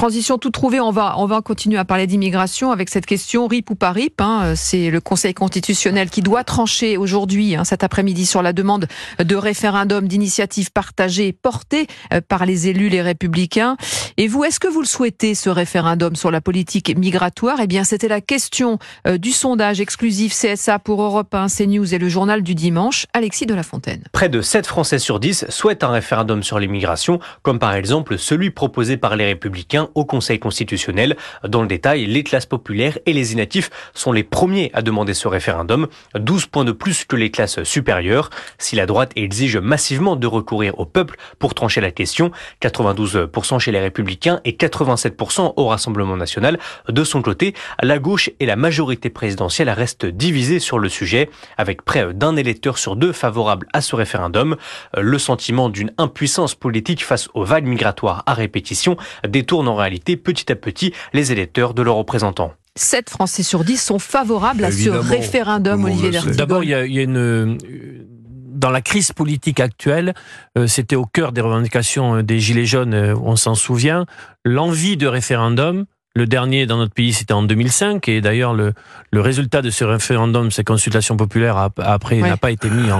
Transition toute trouvée, on va continuer à parler d'immigration avec cette question RIP ou pas RIP. C'est le Conseil constitutionnel qui doit trancher aujourd'hui, cet après-midi, sur la demande de référendum d'initiative partagée portée par les élus, les Républicains. Et vous, est-ce que vous le souhaitez, ce référendum sur la politique migratoire ? Eh bien, c'était la question du sondage exclusif CSA pour Europe 1, CNews et le journal du dimanche. Alexis de la Fontaine. Près de 7 Français sur 10 souhaitent un référendum sur l'immigration, comme par exemple celui proposé par les Républicains au Conseil constitutionnel. Dans le détail, les classes populaires et les inactifs sont les premiers à demander ce référendum, 12 points de plus que les classes supérieures. Si la droite exige massivement de recourir au peuple pour trancher la question, 92% chez les Républicains et 87% au Rassemblement national. De son côté, la gauche et la majorité présidentielle restent divisées sur le sujet, avec près d'un électeur sur 2 favorable à ce référendum. Le sentiment d'une impuissance politique face aux vagues migratoires à répétition détourne en réalité petit à petit les électeurs de leurs représentants. 7 Français sur 10 sont favorables à ce référendum, Olivier D'Artigol. D'abord, il y a une... Dans la crise politique actuelle, c'était au cœur des revendications des Gilets jaunes, on s'en souvient, l'envie de référendum. Le dernier dans notre pays, c'était en 2005, et d'ailleurs le résultat de ce référendum, ces consultations populaires après n'a pas été mis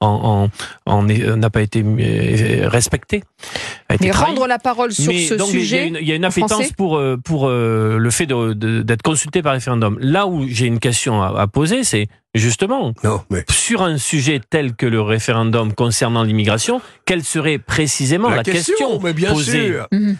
n'a pas été respecté. Mais rendre la parole sur ce sujet, il y a une appétence pour le fait d'être consulté par référendum. Là où j'ai une question à poser, c'est justement sur un sujet tel que le référendum concernant l'immigration, quelle serait précisément la question posée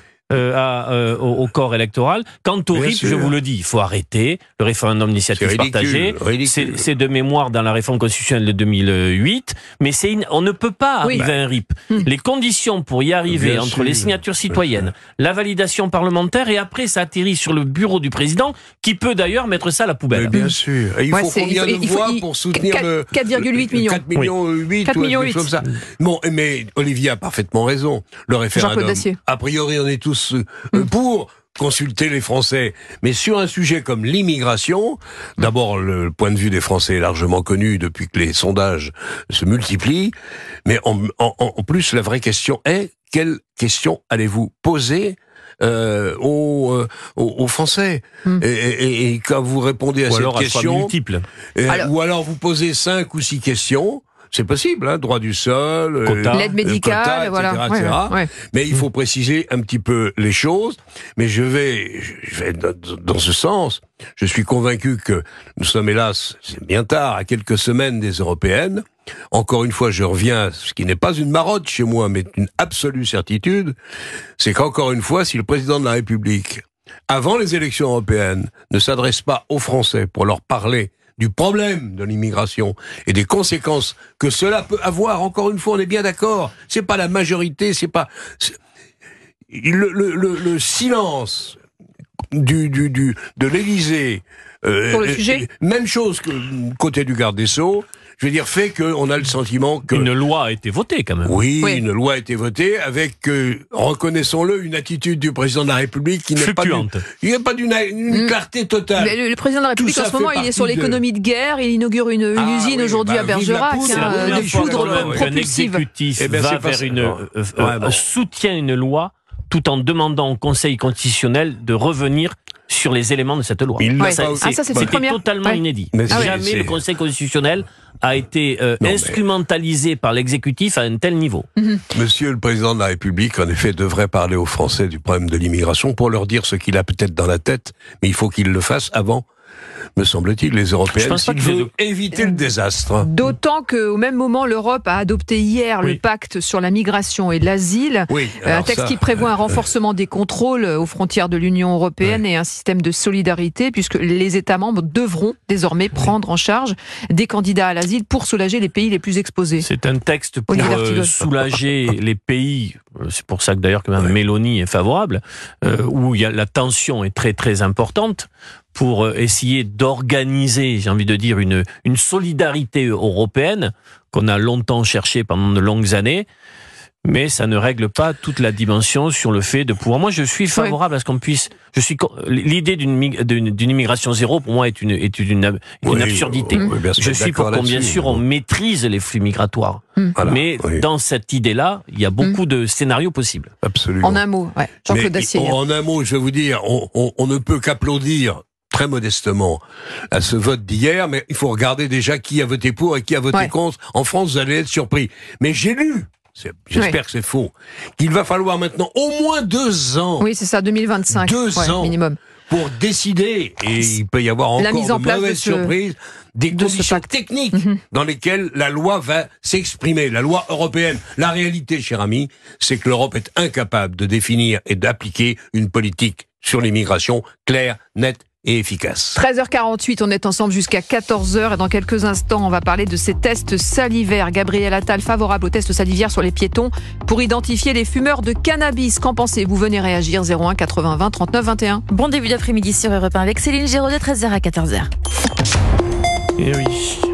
au corps électoral. Quant au RIP, je vous le dis, il faut arrêter le référendum d'initiative partagée. C'est de mémoire dans la réforme constitutionnelle de 2008, mais on ne peut pas arriver à un RIP. Les conditions pour y arriver entre les signatures citoyennes, la validation parlementaire, et après ça atterrit sur le bureau du président, qui peut d'ailleurs mettre ça à la poubelle. Mais bien sûr. Et il faut combien de voix pour soutenir 4,8 millions. 4 millions 8 4 millions 8. Comme ça. Bon, mais Olivier a parfaitement raison. Le référendum, a priori, on est tous pour consulter les Français. Mais sur un sujet comme l'immigration, d'abord, le point de vue des Français est largement connu depuis que les sondages se multiplient. Mais en plus, la vraie question est, quelle question allez-vous poser aux Français et quand vous répondez à cette question, ou alors vous posez 5 ou 6 questions. C'est possible, droit du sol, l'aide médicale, etc. Mais il faut préciser un petit peu les choses. Mais je vais dans ce sens. Je suis convaincu que nous sommes, hélas, c'est bien tard, à quelques semaines des européennes. Encore une fois, je reviens, ce qui n'est pas une marotte chez moi, mais une absolue certitude, c'est qu'encore une fois, si le président de la République, avant les élections européennes, ne s'adresse pas aux Français pour leur parler du problème de l'immigration et des conséquences que cela peut avoir, encore une fois, on est bien d'accord, c'est pas la majorité, le silence de l'Élysée, pour le sujet, même chose que côté du garde des Sceaux, je veux dire, fait qu'on a le sentiment que... Une loi a été votée, quand même. Oui, une loi a été votée avec, reconnaissons-le, une attitude du président de la République qui n'est pas d'une clarté totale. Mais le président de la République, en ce moment, il est sur l'économie de guerre, il inaugure une usine aujourd'hui à Bergerac, de poudre propulsive. Un exécutif soutient une loi tout en demandant au Conseil constitutionnel de revenir sur les éléments de cette loi. C'était totalement inédit. Jamais le Conseil constitutionnel a été instrumentalisé par l'exécutif à un tel niveau. Monsieur le Président de la République, en effet, devrait parler aux Français du problème de l'immigration pour leur dire ce qu'il a peut-être dans la tête, mais il faut qu'il le fasse avant, me semble-t-il, les Européennes, s'il veut éviter le désastre. D'autant qu'au même moment, l'Europe a adopté hier le pacte sur la migration et l'asile, un texte qui prévoit un renforcement des contrôles aux frontières de l'Union européenne et un système de solidarité, puisque les États membres devront désormais prendre en charge des candidats à l'asile pour soulager les pays les plus exposés. C'est un texte pour soulager les pays, c'est pour ça que d'ailleurs que Mme Meloni est favorable, où la tension est très très importante, pour essayer d'organiser, j'ai envie de dire, une solidarité européenne qu'on a longtemps cherchée pendant de longues années. mais ça ne règle pas toute la dimension sur le fait de pouvoir. Moi, je suis favorable à ce qu'on puisse. L'idée d'une immigration zéro, pour moi, est une absurdité. Je suis pour qu'on, bien sûr, on maîtrise les flux migratoires. Voilà, mais dans cette idée-là, il y a beaucoup de scénarios possibles. Absolument. En un mot, Jean-Claude Dacier. En un mot, je vais vous dire, on ne peut qu'applaudir très modestement à ce vote d'hier, mais il faut regarder déjà qui a voté pour et qui a voté contre. En France, vous allez être surpris. Mais j'ai lu, j'espère que c'est faux, qu'il va falloir maintenant au moins 2 ans. Oui, c'est ça, 2025. 2 ans minimum. Pour décider, et il peut y avoir encore de mauvaises surprises, des conditions techniques dans lesquelles la loi va s'exprimer, la loi européenne. La réalité, cher ami, c'est que l'Europe est incapable de définir et d'appliquer une politique sur l'immigration claire, nette et efficace. 13h48, on est ensemble jusqu'à 14h et dans quelques instants, on va parler de ces tests salivaires. Gabriel Attal, favorable aux tests salivaires sur les piétons pour identifier les fumeurs de cannabis. Qu'en pensez-vous? Venez réagir 01 80 20 39 21. Bon début d'après-midi sur Europe 1 avec Céline Giraud de 13h à 14h. Eh oui.